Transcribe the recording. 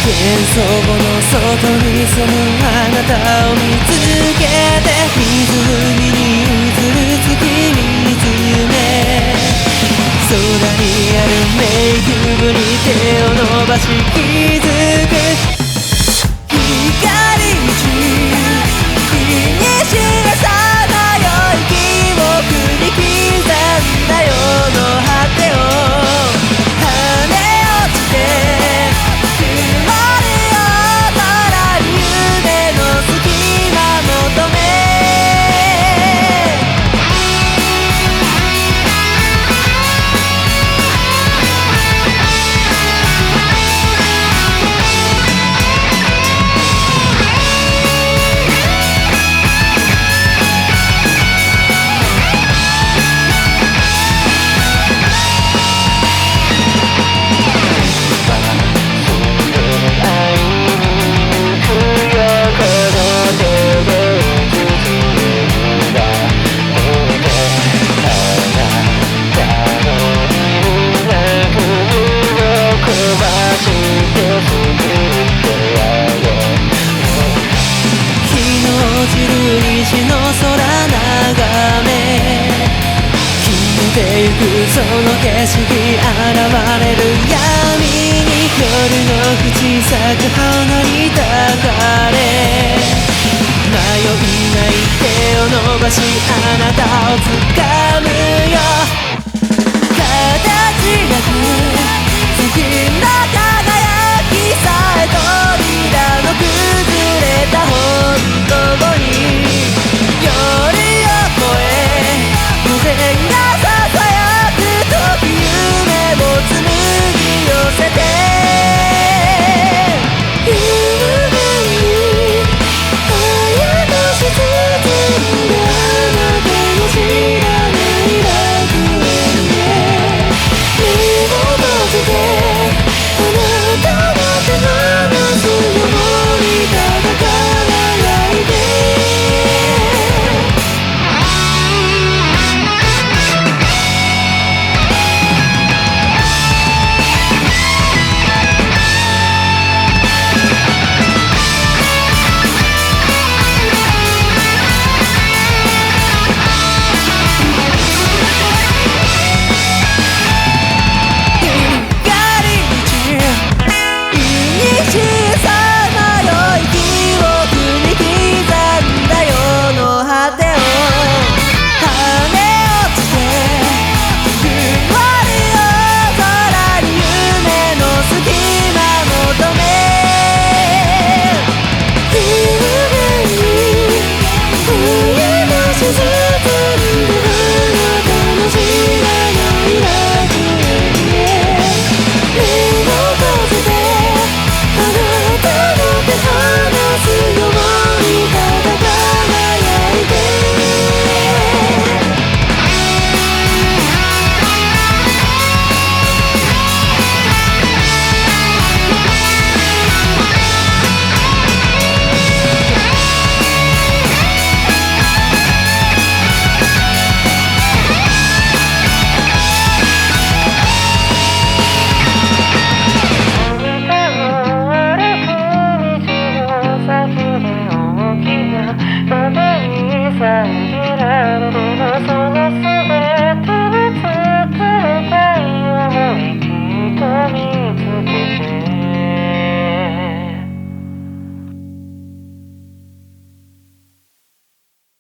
幻想の外に住むあなたを見つけて、湖に映る月見つめ、空にある迷宮部に手を伸ばし気づく。光中日に示さない記憶に刻んだ世の果てを跳ね落ちて、曇りを捉え夢の隙間求め、虹の空眺め、消えてゆくその景色、現れる闇に夜の口咲く